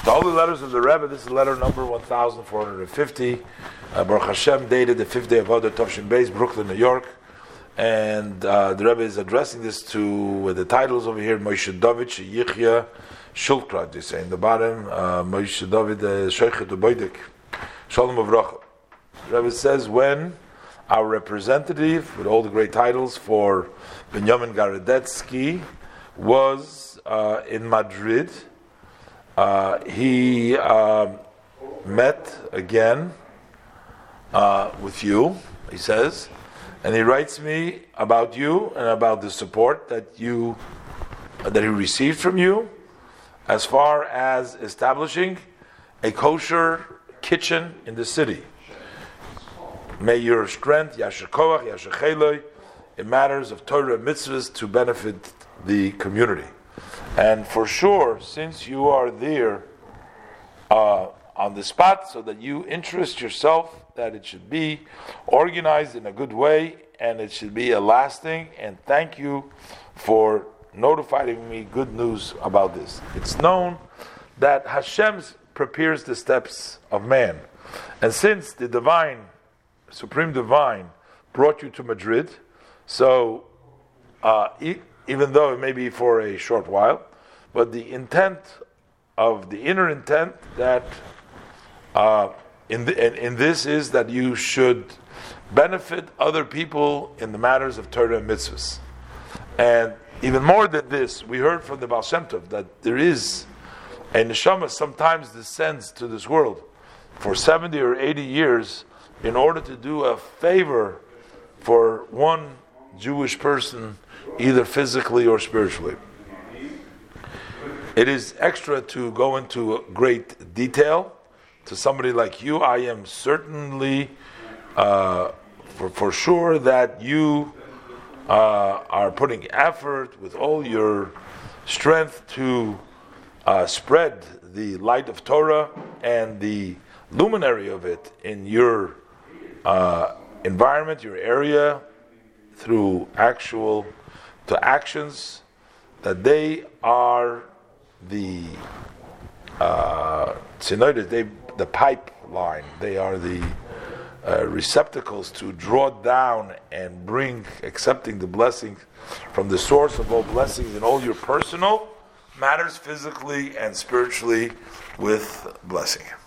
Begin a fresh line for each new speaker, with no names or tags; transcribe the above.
The Holy Letters of the Rebbe, this is letter number 1450. Baruch Hashem, dated the 5th day of Adar Tavshin Beis, Brooklyn, New York. And the Rebbe is addressing this to, the titles over here, Moshe David, Yichya, Shulkrad, you say in the bottom, Moshe David, Sheikhet Uboidek, Shalom Avracha. The Rebbe says, when our representative, with all the great titles for Benjamin Garadetsky, was in Madrid, he met again with you, he says, and he writes me about you and about the support that he received from you as far as establishing a kosher kitchen in the city. May your strength, Yasher Koach, Yasher Cheloi, in matters of Torah and mitzvahs to benefit the community. And for sure, since you are there on the spot, so that you interest yourself that it should be organized in a good way and it should be a lasting, and thank you for notifying me good news about this. It's known that Hashem prepares the steps of man. And since the divine, Supreme Divine, brought you to Madrid, so even though it may be for a short while, but the intent of the inner intent that in this is that you should benefit other people in the matters of Torah and mitzvahs. And even more than this, we heard from the Baal Shem Tov that there is a neshama sometimes descends to this world for 70 or 80 years in order to do a favor for one Jewish person, either physically or spiritually. It is extra to go into great detail. To somebody like you, I am certainly for sure that you are putting effort with all your strength to spread the light of Torah and the luminary of it in your environment, your area, through actions, that they are the the pipeline, they are the receptacles to draw down and bring, accepting the blessings from the source of all blessings in all your personal matters, physically and spiritually, with blessing.